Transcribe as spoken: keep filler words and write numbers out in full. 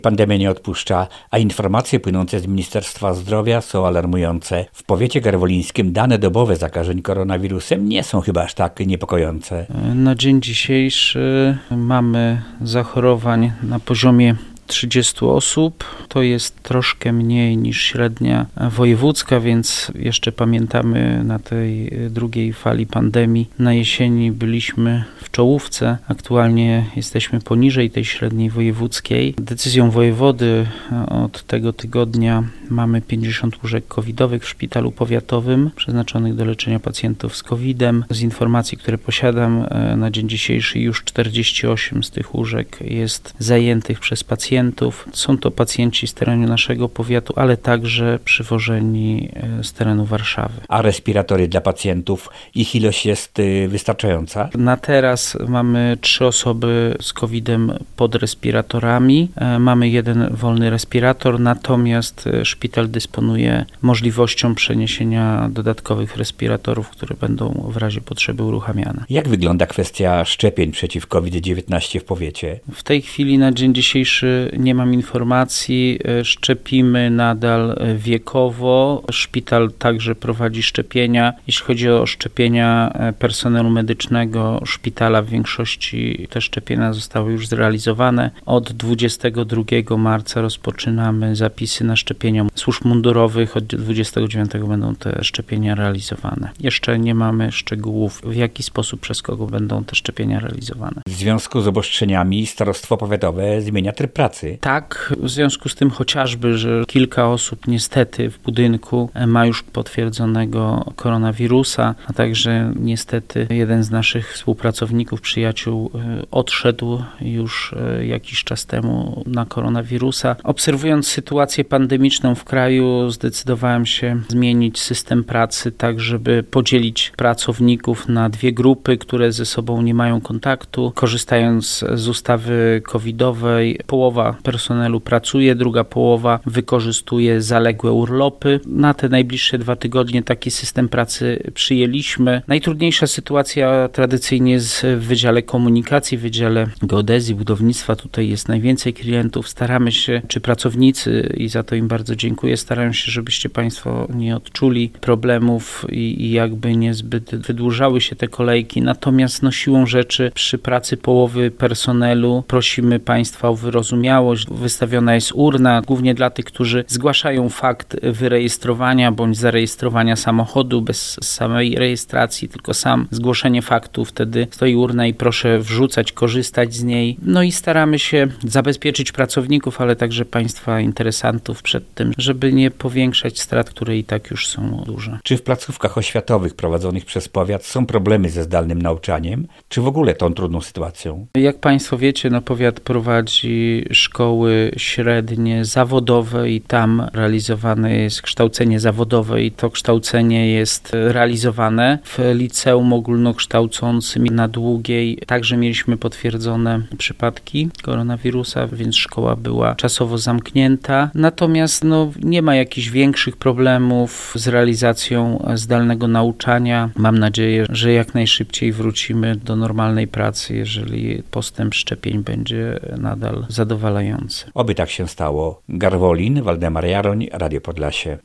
Pandemia nie odpuszcza, a informacje płynące z Ministerstwa Zdrowia są alarmujące. W powiecie garwolińskim dane dobowe zakażeń koronawirusem nie są chyba aż tak niepokojące. Na dzień dzisiejszy mamy zachorowań na poziomie trzydzieści osób. To jest troszkę mniej niż średnia wojewódzka, więc jeszcze pamiętamy na tej drugiej fali pandemii. Na jesieni byliśmy w czołówce. Aktualnie jesteśmy poniżej tej średniej wojewódzkiej. Decyzją wojewody od tego tygodnia mamy pięćdziesiąt łóżek covidowych w szpitalu powiatowym przeznaczonych do leczenia pacjentów z kowidem. Z informacji, które posiadam na dzień dzisiejszy, już czterdzieści osiem z tych łóżek jest zajętych przez pacjentów. Są to pacjenci z terenu naszego powiatu, ale także przywożeni z terenu Warszawy. A respiratory dla pacjentów, ich ilość jest wystarczająca? Na teraz mamy trzy osoby z kowidem pod respiratorami. Mamy jeden wolny respirator, natomiast szpital dysponuje możliwością przeniesienia dodatkowych respiratorów, które będą w razie potrzeby uruchamiane. Jak wygląda kwestia szczepień przeciw kowid dziewiętnaście w powiecie? W tej chwili na dzień dzisiejszy nie mam informacji. Szczepimy nadal wiekowo. Szpital także prowadzi szczepienia. Jeśli chodzi o szczepienia personelu medycznego szpitala, w większości te szczepienia zostały już zrealizowane. Od dwudziestego drugiego marca rozpoczynamy zapisy na szczepienia służb mundurowych. Od dwudziestego dziewiątego będą te szczepienia realizowane. Jeszcze nie mamy szczegółów, w jaki sposób, przez kogo będą te szczepienia realizowane. W związku z obostrzeniami starostwo powiatowe zmienia tryb pracy. Tak, w związku z tym chociażby, że kilka osób niestety w budynku ma już potwierdzonego koronawirusa, a także niestety jeden z naszych współpracowników, przyjaciół odszedł już jakiś czas temu na koronawirusa. Obserwując sytuację pandemiczną w kraju, zdecydowałem się zmienić system pracy tak, żeby podzielić pracowników na dwie grupy, które ze sobą nie mają kontaktu. Korzystając z ustawy covidowej, połowa personelu pracuje, druga połowa wykorzystuje zaległe urlopy. Na te najbliższe dwa tygodnie taki system pracy przyjęliśmy. Najtrudniejsza sytuacja tradycyjnie jest w Wydziale Komunikacji, w Wydziale Geodezji, Budownictwa. Tutaj jest najwięcej klientów. Staramy się, czy pracownicy, i za to im bardzo dziękuję, starają się, żebyście Państwo nie odczuli problemów i, i jakby niezbyt wydłużały się te kolejki. Natomiast no, siłą rzeczy przy pracy połowy personelu prosimy Państwa o wyrozumiałość. Wystawiona jest urna, głównie dla tych, którzy zgłaszają fakt wyrejestrowania bądź zarejestrowania samochodu bez samej rejestracji, tylko sam zgłoszenie faktu. Wtedy stoi urna i proszę wrzucać, korzystać z niej. No i staramy się zabezpieczyć pracowników, ale także Państwa interesantów przed tym, żeby nie powiększać strat, które i tak już są duże. Czy w placówkach oświatowych prowadzonych przez powiat są problemy ze zdalnym nauczaniem, czy w ogóle tą trudną sytuacją? Jak Państwo wiecie, no powiat prowadzi szkoły średnie, zawodowe i tam realizowane jest kształcenie zawodowe i to kształcenie jest realizowane. W liceum ogólnokształcącym na Długiej także mieliśmy potwierdzone przypadki koronawirusa, więc szkoła była czasowo zamknięta. Natomiast no, nie ma jakichś większych problemów z realizacją zdalnego nauczania. Mam nadzieję, że jak najszybciej wrócimy do normalnej pracy, jeżeli postęp szczepień będzie nadal zadowalający. Oby tak się stało. Garwolin, Waldemar Jaroń, Radio Podlasie.